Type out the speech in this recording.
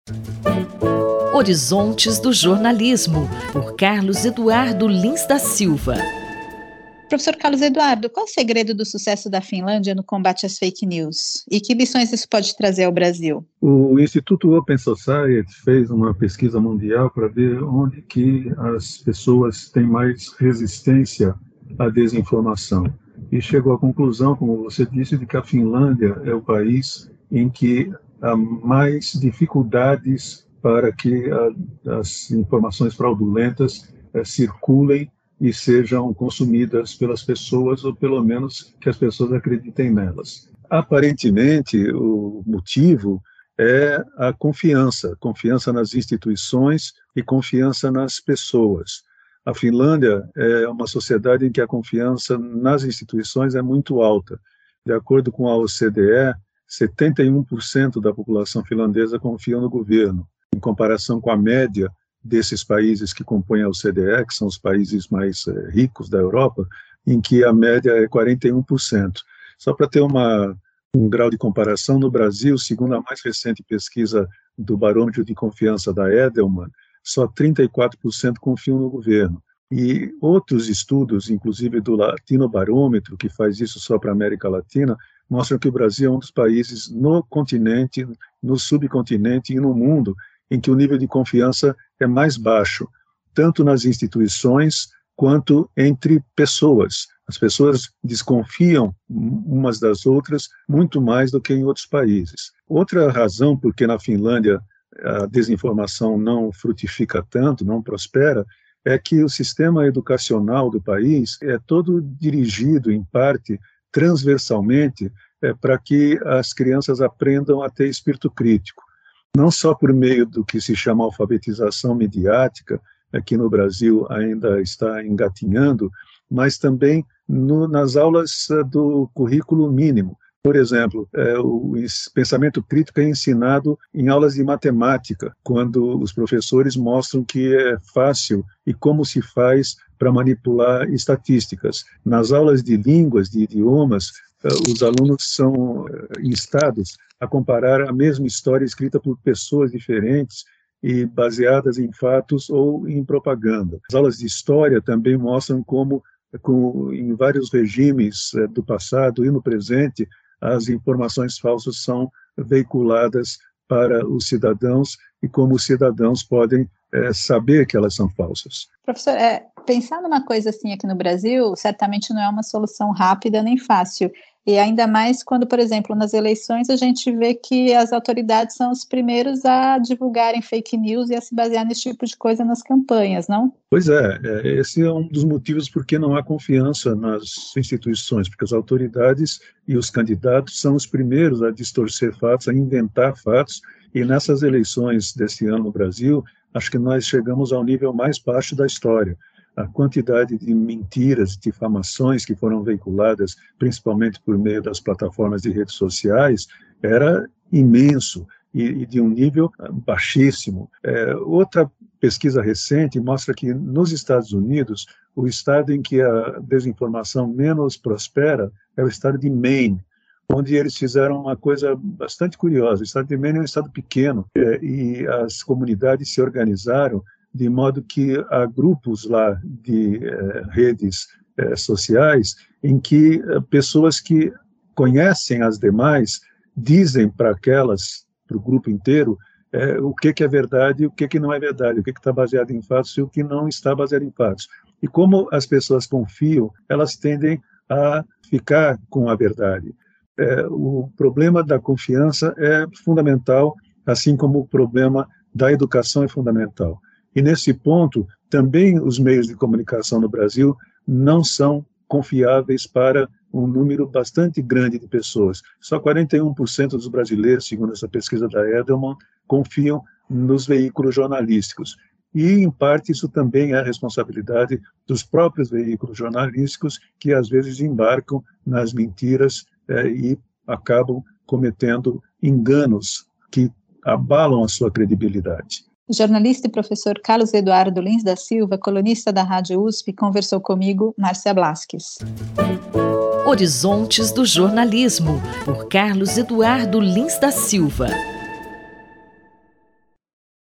Horizontes do Jornalismo, por Carlos Eduardo Lins da Silva. Professor Carlos Eduardo, qual o segredo do sucesso da Finlândia no combate às fake news? E que lições isso pode trazer ao Brasil? O Instituto Open Society fez uma pesquisa mundial para ver onde que as pessoas têm mais resistência à desinformação. E chegou à conclusão, como você disse, de que a Finlândia é o país em que há mais dificuldades para que as informações fraudulentas circulem e sejam consumidas pelas pessoas, ou pelo menos que as pessoas acreditem nelas. Aparentemente, o motivo é a confiança nas instituições e confiança nas pessoas. A Finlândia é uma sociedade em que a confiança nas instituições é muito alta. De acordo com a OCDE, 71% da população finlandesa confia no governo, em comparação com a média desses países que compõem a OCDE, que são os países mais ricos da Europa, em que a média é 41%. Só para ter um grau de comparação, no Brasil, segundo a mais recente pesquisa do Barômetro de Confiança da Edelman, só 34% confiam no governo. E outros estudos, inclusive do Latinobarômetro, que faz isso só para a América Latina, mostram que o Brasil é um dos países no continente, no subcontinente e no mundo em que o nível de confiança é mais baixo, tanto nas instituições quanto entre pessoas. As pessoas desconfiam umas das outras muito mais do que em outros países. Outra razão por que na Finlândia a desinformação não frutifica tanto, não prospera, é que o sistema educacional do país é todo dirigido, em parte, transversalmente, para que as crianças aprendam a ter espírito crítico. Não só por meio do que se chama alfabetização mediática, aqui no Brasil ainda está engatinhando, mas também nas aulas do currículo mínimo. Por exemplo, o pensamento crítico é ensinado em aulas de matemática, quando os professores mostram que é fácil e como se faz para manipular estatísticas. Nas aulas de línguas, de idiomas, os alunos são instados a comparar a mesma história escrita por pessoas diferentes e baseadas em fatos ou em propaganda. As aulas de história também mostram como, em vários regimes do passado e no presente, as informações falsas são veiculadas para os cidadãos e como os cidadãos podem saber que elas são falsas. Professor, pensar numa coisa assim aqui no Brasil certamente não é uma solução rápida nem fácil. E ainda mais quando, por exemplo, nas eleições a gente vê que as autoridades são os primeiros a divulgarem fake news e a se basear nesse tipo de coisa nas campanhas, não? Pois é, esse é um dos motivos por que não há confiança nas instituições, porque as autoridades e os candidatos são os primeiros a distorcer fatos, a inventar fatos, e nessas eleições desse ano no Brasil, acho que nós chegamos ao nível mais baixo da história. A quantidade de mentiras, difamações que foram veiculadas, principalmente por meio das plataformas de redes sociais, era imenso e de um nível baixíssimo. Outra pesquisa recente mostra que nos Estados Unidos, o estado em que a desinformação menos prospera é o estado de Maine, onde eles fizeram uma coisa bastante curiosa. O estado de Maine é um estado pequeno e as comunidades se organizaram de modo que há grupos lá de redes sociais em que pessoas que conhecem as demais dizem para o grupo inteiro, o que é verdade e o que não é verdade, o que está baseado em fatos e o que não está baseado em fatos. E como as pessoas confiam, elas tendem a ficar com a verdade. O problema da confiança é fundamental, assim como o problema da educação é fundamental. E nesse ponto, também os meios de comunicação no Brasil não são confiáveis para um número bastante grande de pessoas. Só 41% dos brasileiros, segundo essa pesquisa da Edelman, confiam nos veículos jornalísticos. E, em parte, isso também é responsabilidade dos próprios veículos jornalísticos, que às vezes embarcam nas mentiras e acabam cometendo enganos que abalam a sua credibilidade. O jornalista e professor Carlos Eduardo Lins da Silva, colunista da Rádio USP, conversou comigo, Márcia Blasques. Horizontes do Jornalismo, por Carlos Eduardo Lins da Silva.